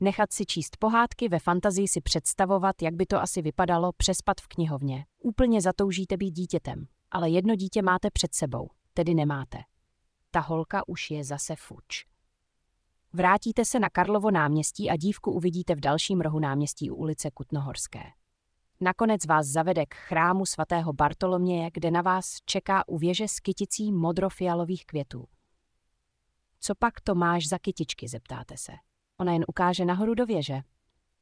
Nechat si číst pohádky, ve fantazii si představovat, jak by to asi vypadalo, přespat v knihovně. Úplně zatoužíte být dítětem, ale jedno dítě máte před sebou, tedy nemáte. Ta holka už je zase fuč. Vrátíte se na Karlovo náměstí a dívku uvidíte v dalším rohu náměstí u ulice Kutnohorské. Nakonec vás zavede k chrámu svatého Bartoloměje, kde na vás čeká u věže s kyticí modrofialových květů. Co pak to máš za kytičky, zeptáte se. Ona jen ukáže nahoru do věže.